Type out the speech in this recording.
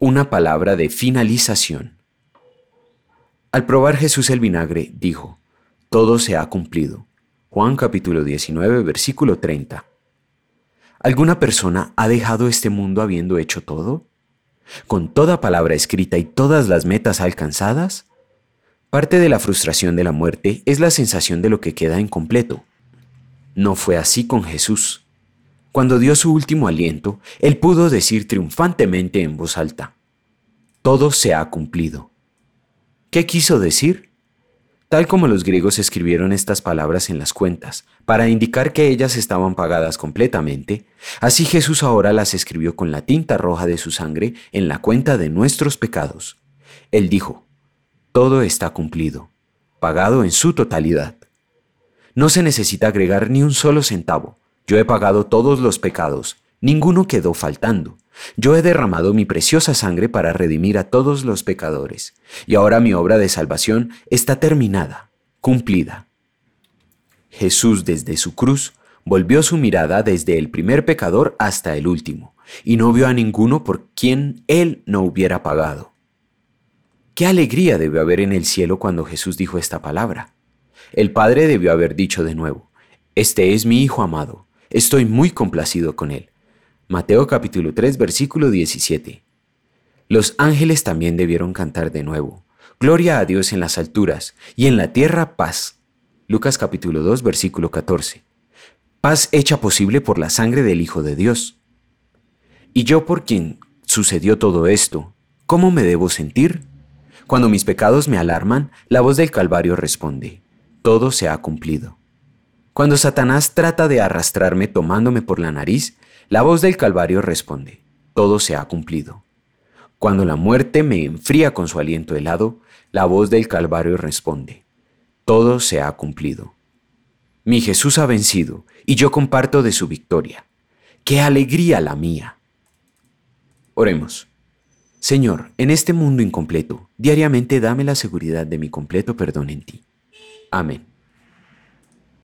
Una palabra de finalización. Al probar Jesús el vinagre, dijo: todo se ha cumplido. Juan capítulo 19, versículo 30. ¿Alguna persona ha dejado este mundo habiendo hecho todo? ¿Con toda palabra escrita y todas las metas alcanzadas? Parte de la frustración de la muerte es la sensación de lo que queda incompleto. No fue así con Jesús. Cuando dio su último aliento, él pudo decir triunfantemente en voz alta: todo se ha cumplido. ¿Qué quiso decir? Tal como los griegos escribieron estas palabras en las cuentas, para indicar que ellas estaban pagadas completamente, así Jesús ahora las escribió con la tinta roja de su sangre en la cuenta de nuestros pecados. Él dijo: todo está cumplido, pagado en su totalidad. No se necesita agregar ni un solo centavo. Yo he pagado todos los pecados, ninguno quedó faltando. Yo he derramado mi preciosa sangre para redimir a todos los pecadores, y ahora mi obra de salvación está terminada, cumplida. Jesús desde su cruz volvió su mirada desde el primer pecador hasta el último, y no vio a ninguno por quien él no hubiera pagado. ¡Qué alegría debió haber en el cielo cuando Jesús dijo esta palabra! El Padre debió haber dicho de nuevo: este es mi Hijo amado, estoy muy complacido con él. Mateo capítulo 3, versículo 17. Los ángeles también debieron cantar de nuevo: gloria a Dios en las alturas, y en la tierra paz. Lucas capítulo 2, versículo 14. Paz hecha posible por la sangre del Hijo de Dios. ¿Y yo, por quien sucedió todo esto, cómo me debo sentir? Cuando mis pecados me alarman, la voz del Calvario responde: todo se ha cumplido. Cuando Satanás trata de arrastrarme tomándome por la nariz, la voz del Calvario responde: todo se ha cumplido. Cuando la muerte me enfría con su aliento helado, la voz del Calvario responde: todo se ha cumplido. Mi Jesús ha vencido y yo comparto de su victoria. ¡Qué alegría la mía! Oremos. Señor, en este mundo incompleto, diariamente dame la seguridad de mi completo perdón en ti. Amén.